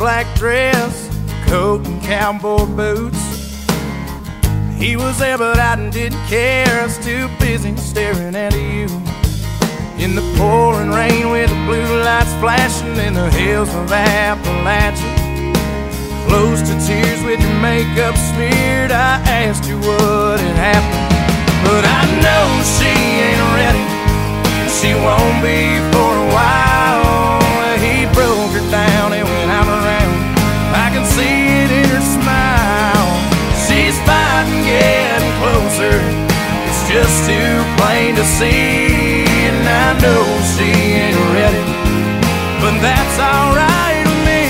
black dress, coat and cowboy boots. He was there but I didn't care, I was too busy staring at you. In the pouring rain with the blue lights flashing in the hills of Appalachia, close to tears with your makeup smeared, I asked you what had happened. But I know she ain't ready, she won't be for a while. He broke her down and when I'm around, I can see it in her smile. She's fighting, getting closer, it's just too plain to see. And I know she ain't ready, but that's alright with me.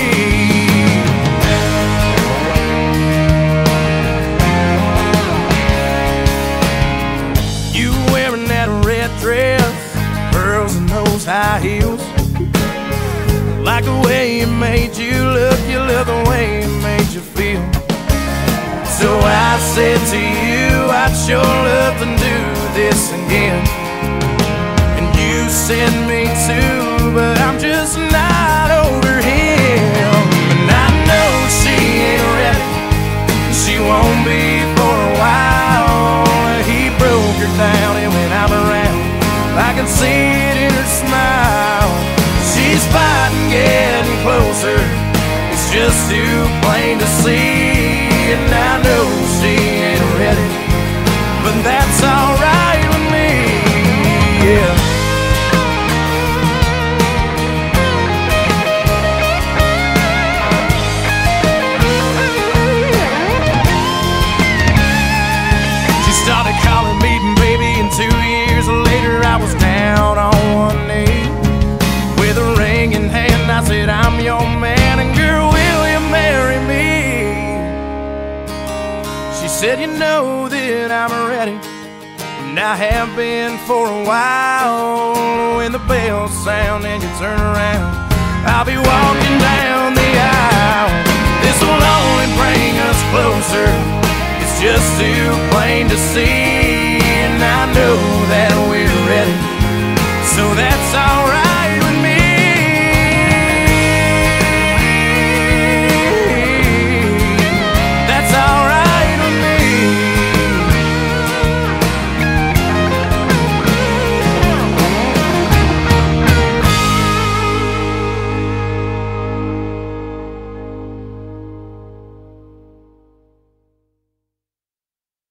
You wearing that red dress, pearls and those high heels, like the way it made you look the way it made you feel. So I said to you, I'd sure love to do this again. And you said me too, but I'm just not over him. And I know she ain't ready, she won't be for a while. He broke her down and when I'm around, I can see it in her smile. She's fighting, getting closer, it's just too plain to see. And I know she ain't ready, but that's alright with me, yeah. She started calling me baby, and 2 years later I was down on one knee. With a ring in hand I said, I'm your man, and girl, will you marry me? She said, you know that I'm ready, and I have been for a while. When the bells sound and you turn around, I'll be walking down the aisle. This will only bring us closer, it's just too plain to see.